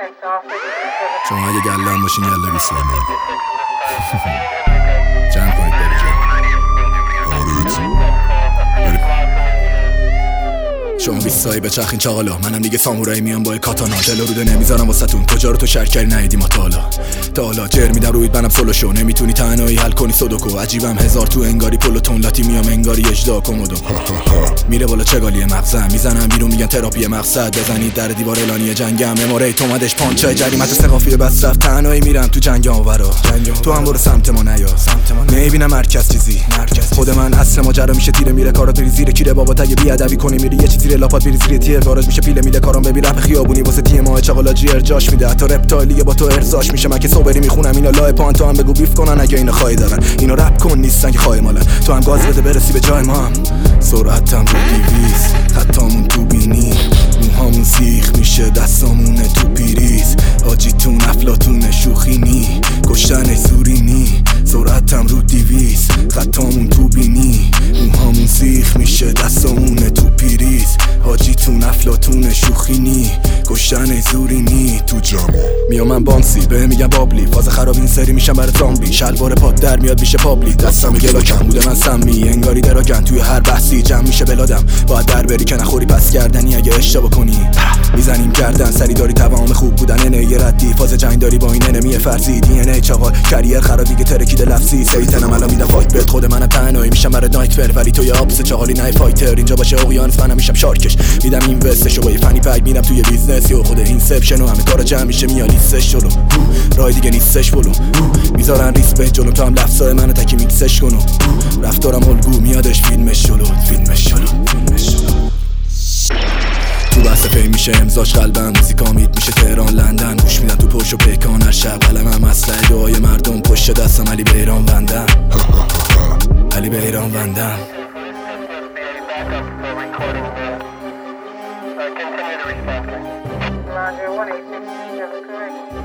شما اگه گلم باشین گله بیسیم جمع کنید بری شما 20 سایی به چرخین چاقالا، منم دیگه سامورایی میام با کاتانا. دل روده نمیذارم واسهتون، کجا رو تو شرکری ندیدی ما تا حالا جر میدم روید منم سولو شو، نمیتونی تنهایی حل کنی سودوکو. عجیبم هزار تو انگاری پلوتون لاتی میام انگاری اجدا کومودو. میره بالا چگالی مغزم میزنم بیرون میگن تراپی مقصد، بزنید در دیوار اعلانی جنگم اموری تومدش پانچای جریمت ثقافی بس رفت. تنهایی میرم تو جنگ آورا، تو هم برو سمت ما نیا. نمیبینم مرکز چیزی، خود من اصل ماجرا میشه تیره میره کارات بری زیر کیره بابا تگ بی ادبی کنی میری یه چیزی لاپات بری زیر تیر گاراژ میشه پیله میله کارام ببین رپ خیابونی واسه تیم ما چاقالا جی ارجاش میده حتی رپتالیه با تو ارزاش میشه. من که صبری میخونم اینا لای پان تو هم بگو بیف کنن اگه اینا خواهی دارن اینا رپ کن نیستن که خواهی مالن. تو هم گاز بده برسی به جای ما هم سرعتم رو 200 خطامون تو بینی موهامون سیخ میشه دستامونه تو پیریز حاجیتون افلاتون شوخینی کشتن زورینی سرعتم رو 200 خطامون تو بینی موهامون سیخ میشه دستامونه تو پیریز حاجیتون افلاتون شوخینی کشتن زورینی تو جامو میام من بانسی به میگم بابلی فاز خراب این سری میشم برای زامبی شلوار پات در میاد میشه پابلی دستم گلا کم بوده من سمی انگاری دراگن توی هر بحثی جمع میشه بلادم باید در بری که نخوری پس گردنی اگه اشتباه کنی میزنیم گردن سری داری توام خوب بودن نه ردی فاز جنگ داری با این انمی فرضی دی ان ای چاقال کریر خراب دیگه ترکیده لفظی سیتنم الان میدم فایت بهت خود منم تنهایی میشم برای نایتمر ولی تو یه آبس چاقالی نه فایتر اینجا باشه اقیانوس منم میشم شارکش میدم این وستشو با یه فنی پک میرم توی بیزنس یا خود اینسپشن و همه کارا جمع میشه میاد لیستش جلو راه دیگه نیستش بلو میذارن ریس به جلو تو هم لفظای منو تکی میکسش کنو رفتارم الگو میادش فیلمش جلو تو بحث پی میشه امضاش قلبم موزیکا میت میشه تهران لندن گوش میدم تو پرش و پیکان هر شب قلمم مسئله دعای مردم پشت دستم علی بیران وندم علی بیران وندم Roger, 186,